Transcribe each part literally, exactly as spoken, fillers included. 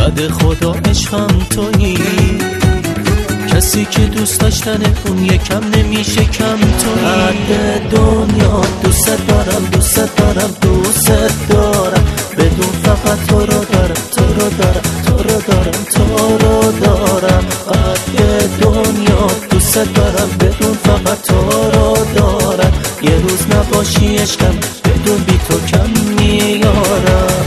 بعد خدا عشقم تویی، کسی که دوست داشتن اون یکم نمیشه کم تویی. بعد دنیا دوست دارم دوست دارم دوست دارم، بدون فقط تو رو دارم تو رو دارم تو رو دارم تو رو دارم. بعد دنیا دوست دارم بدون فقط تو رو دارم، یه روز نباشی عشقم بدون بی تو کم میارم.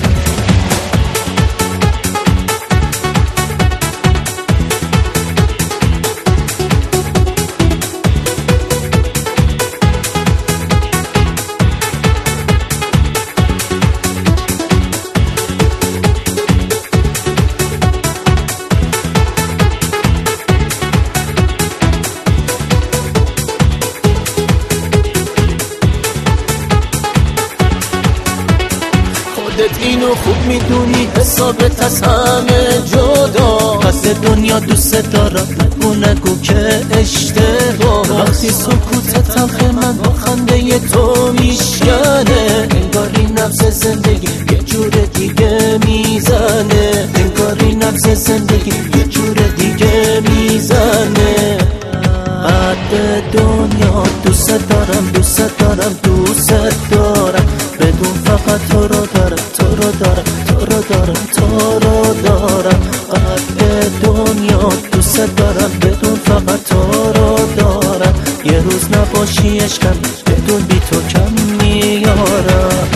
خودت اینو خوب میدونی، حسابت از همه جدا. قصد دنیا دوست دارم، نگو نگو که اشتباه. وقتی سکوت تلخ من با خنده تو میشکنه، انگاری نفس زندگی یه جور دیگه میزنه، انگاری نفس زندگی یه جور دیگه میزنه. بعد دنیا دوست دارم دوست دارم دوست دارم، بدون فقط تو رو دارم تو رو دارم تو رو دارم تو رو دارم. بعد دنیا دوست دارم بدون فقط تو رو دارم، یه روز نباشی عشقم بدون بی تو کم میارم.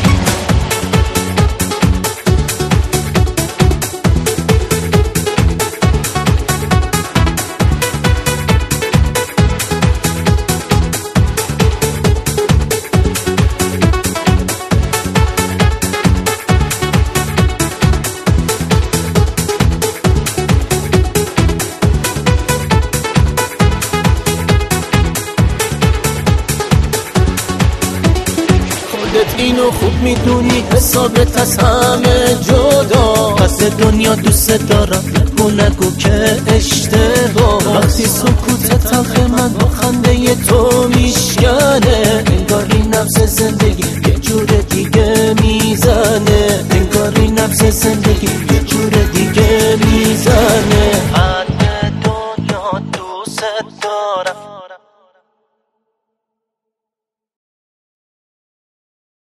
اینو خوب میدونی، حسابت از همه جدا. قصد دنیا دوست دارم، نگو نگو که اشتباه. وقتی سکوت تلخ من با خنده تو میشکنه، انگاری نفس زندگی یه جور دیگه میزنه، انگاری نفس زندگی